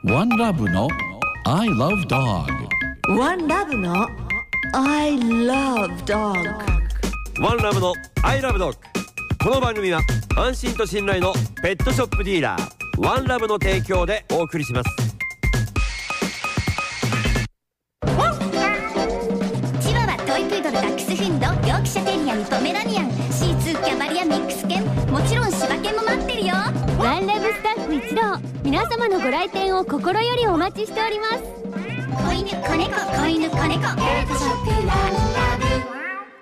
One Love の I Love Dog。 One Love の I Love Dog。 ワンラブのアイラブドッグ。この番組は安心と信頼のペットショップディーラーワンラブの提供でお送りします。 チワワ、トイプードル、ダックスフンド、ヨークシャテリアン、ポメラニアン、シーツー、キャバリア、ミックス犬、もちろん柴犬も待ってるよ。 ワンラブスタッフ一同、皆様のご来店を心よりお待ちしております。 子犬、子猫、子犬、子猫、ペットショップワンラブ。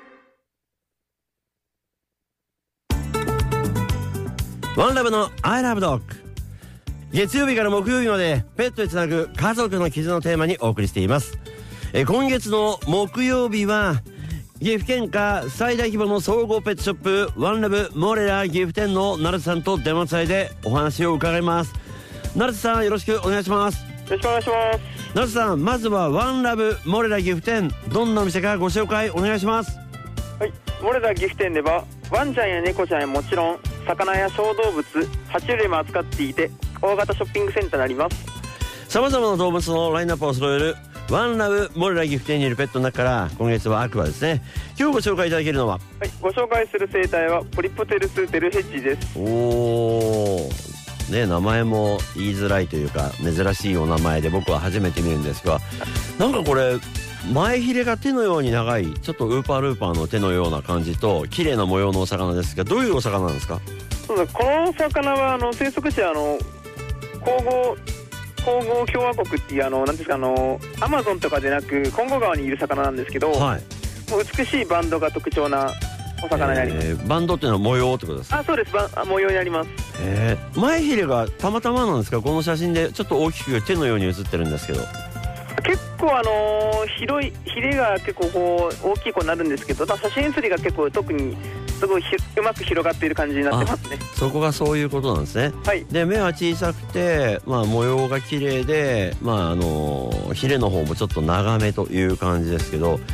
ワンラブのアイラブドッグ。月曜日から木曜日までペットでつなぐ家族の絆のテーマにお送りしています。今月の木曜日は岐阜県下最大規模の総合ペットショップワンラブモレラ岐阜店の成瀬さんと電話つないでお話を伺います。成瀬さん、よろしくお願いします。 よろしくお願いします。 成瀬さん、まずはワンラブモレラ岐阜店、どんなお店かご紹介お願いします。 はい、モレラ岐阜店ではワンちゃんや猫ちゃんやもちろん魚や小動物爬虫類も扱っていて、大型ショッピングセンターになります。 さまざまな動物のラインナップを揃えるワンラブモレラ岐阜店にいるペットの中から今月はアクアですね。今日ご紹介いただけるのは、 はい、ご紹介する生態はポリプテルスデルヘッジです。 おーね、名前も言いづらいというか珍しいお名前で僕は初めて見るんですが、なんかこれ前ひれが手のように長い、ちょっとウーパールーパーの手のような感じと綺麗な模様のお魚ですが、どういうお魚なんですか？ そうです。この魚は生息地は皇后共和国っていうなんですかアマゾンとかでなくコンゴ川にいる魚なんですけど、 はい、 もう美しいバンドが特徴なお魚になります。 バンドっていうのは模様ってことですか？ あ、そうです。模様になります。 前ひれがたまたまなんですか？この写真でちょっと大きく手のように写ってるんですけど。 結構広いヒレが結構こう大きい子になるんですけど、写真写りが結構特にすごいうまく広がっている感じになってますね。そこがそういうことなんですね。はい。で、目は小さくて、模様が綺麗で、ヒレの方もちょっと長めという感じですけど、はい、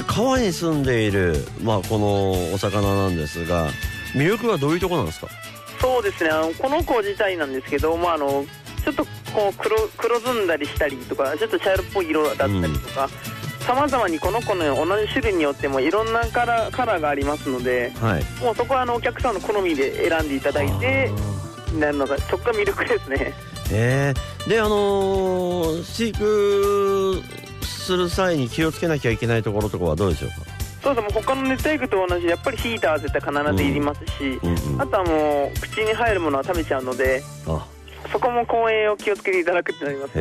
川に住んでいるこのお魚なんですが、魅力はどういうところなんですか？そうですね。 この子自体なんですけど、ちょっとこう黒ずんだりしたりとか、ちょっと茶色っぽい色だったりとか、さまざまにこの子の同じ種類によってもいろんなカラーがありますので、はい、もうそこはお客さんの好みで選んでいただいてなるのがそこが魅力ですね。 で飼育する際に気をつけなきゃいけないところとかはどうでしょうか？ そうです。もう他の熱帯魚と同じやっぱりヒーターは絶対必ずいりますし、あとはもう口に入るものは食べちゃうので、そこも公園を気をつけていただくってなります。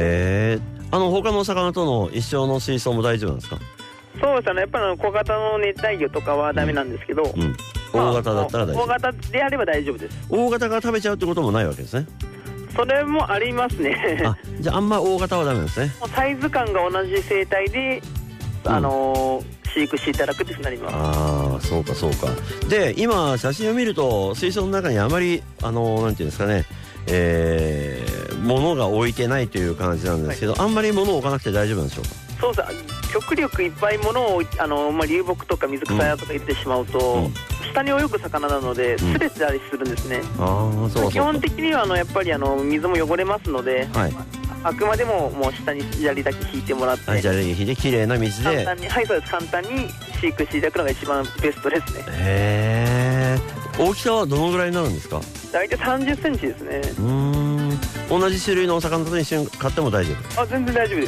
他のお魚との一緒の水槽も大丈夫なんですか？ そうですね。やっぱり小型の熱帯魚とかはダメなんですけど、 大型だったら大丈夫。 大型であれば大丈夫です。 大型が食べちゃうってこともないわけですね。 それもありますね。 じゃああんま大型はダメなんですね。 サイズ感が同じ生態で飼育していただくってなります。 そうかそうか。で、今写真を見ると水槽の中にあまりなんていうんですかね、物が置いてないという感じなんですけど、はい、あんまり物を置かなくて大丈夫なんでしょうか？そうです。 極力いっぱい物を流木とか水草やとか入れてしまうと、下に泳ぐ魚なので擦れたりするんですね。基本的にはやっぱり水も汚れますので、はい、あくまでももう下に砂利だけ引いてもらって、 砂利引いてきれいな水で簡単に、はい、そうです。簡単に飼育していただくのが一番ベストですね。 大きさはどのぐらいになるんですか？ 大体30センチですね。 同じ種類のお魚と一緒に買っても大丈夫？ 全然大丈夫です。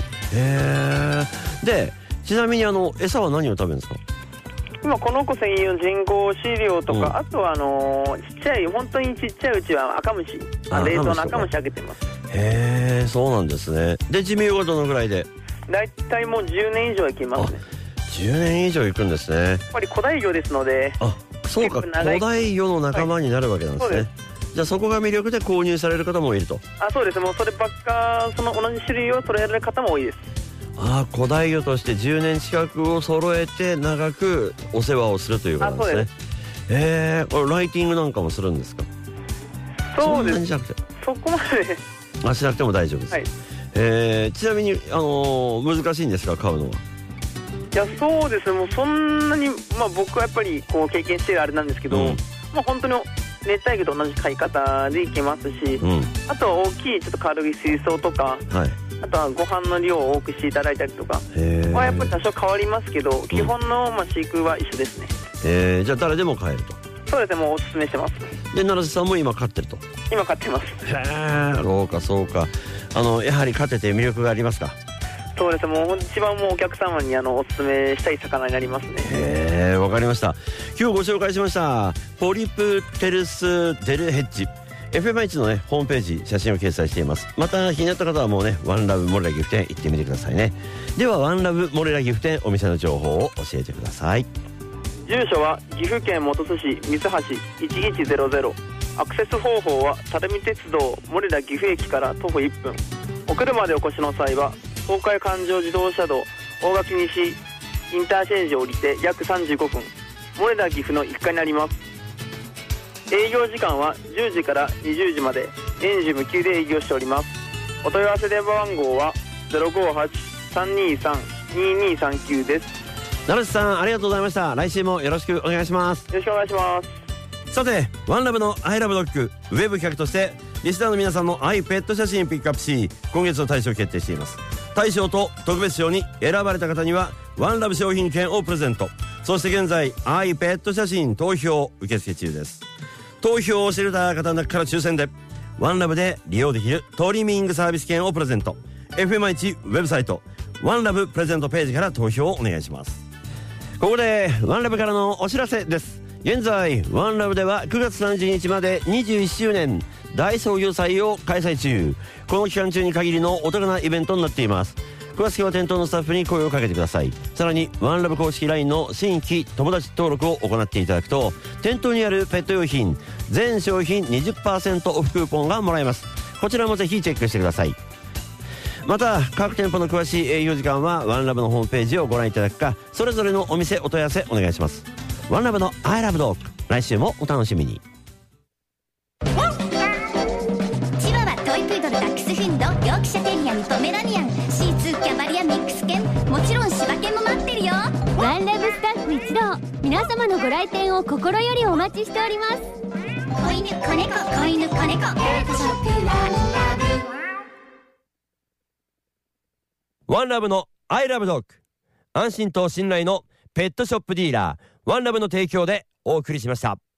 で、ちなみに餌は何を食べるんですか？ 今この子専用の人工飼料とか、あとはちっちゃい、本当にちっちゃいうちは赤虫、冷凍の赤虫あげてます。 そうなんですね。で、寿命はどのぐらいで？大体もう10年以上いきますね。 10年以上いくんですね。やっぱり古代魚ですので。 そうか、古代魚の仲間になるわけなんですね。はい、じゃあそこが魅力で購入される方もいると。 そうです。もうそればっか、その同じ種類を揃えられる方も多いです。 古代魚として10年近くを揃えて長くお世話をするということなんですね。そうです。ライティングなんかもするんですか？ そうです。 そこまでしなくても大丈夫です。はい。ちなみに難しいんですか、飼うのは？ いや、そうですね。もうそんなに僕はやっぱりこう経験してるあれなんですけど、本当に熱帯魚と同じ飼い方でいけますし、あとは大きいちょっと軽い水槽とか、あとはご飯の量を多くしていただいたりとかはやっぱり多少変わりますけど、基本の飼育は一緒ですね。 じゃあ誰でも飼えると。 そうですね、もうおすすめしてます。 で奈良瀬さんも今飼ってると。 今飼ってます。 そうかそうか。やはり飼ってて魅力がありますか？ そうですね、もう一番もうお客様におすすめしたい魚になりますね。 わかりました。今日ご紹介しましたポリプテルスデルヘッジ、 FM1 のねホームページ写真を掲載しています。また気になった方はもうねワンラブモレラギフ店行ってみてくださいね。ではワンラブモレラギフ店お店の情報を教えてください。 住所は岐阜県本巣市三橋1100。アクセス方法は垂水鉄道モレラ岐阜駅から徒歩1分。お車でお越しの際は東海環状自動車道大垣西インターチェンジを降りて約35分、モレラ岐阜の1階になります。営業時間は10時から20時まで年中無休で営業しております。お問い合わせ電話番号は 058-323-2239 です。 奈良瀬さんありがとうございました。来週もよろしくお願いします。 よろしくお願いします。 さてワンラブのアイラブドッグウェブ企画としてリスナーの皆さんのアイペット写真ピックアップし、今月の大賞を決定しています。大賞と特別賞に選ばれた方にはワンラブ商品券をプレゼント。そして現在アイペット写真投票受付中です。投票をしていた方の中から抽選でワンラブで利用できるトリミングサービス券をプレゼント。 FM1 ウェブサイトワンラブプレゼントページから投票をお願いします。ここでワンラブからのお知らせです。現在ワンラブでは9月30日まで21周年大創業祭を開催中。この期間中に限りのお得なイベントになっています。詳しくは店頭のスタッフに声をかけてください。さらにワンラブ公式 LINE の新規友達登録を行っていただくと店頭にあるペット用品全商品 20% オフクーポンがもらえます。こちらもぜひチェックしてください。また各店舗の詳しい営業時間はワンラブのホームページをご覧いただくか、それぞれのお店お問い合わせお願いします。ワンラブのアイラブドッグ、来週もお楽しみに。 チワワ、トイプードル、ダックスフンド、ヨークシャテリアン、ポメラニアン、シーツー、キャバリア、ミックス犬、もちろん柴犬も待ってるよ。 ワンラブスタッフ一同、皆様のご来店を心よりお待ちしております。 子犬、子猫、子犬、子猫、ペットショップワンラブ。 ワンラブのアイラブドッグ、安心と信頼のペットショップディーラーワンラブの提供でお送りしました。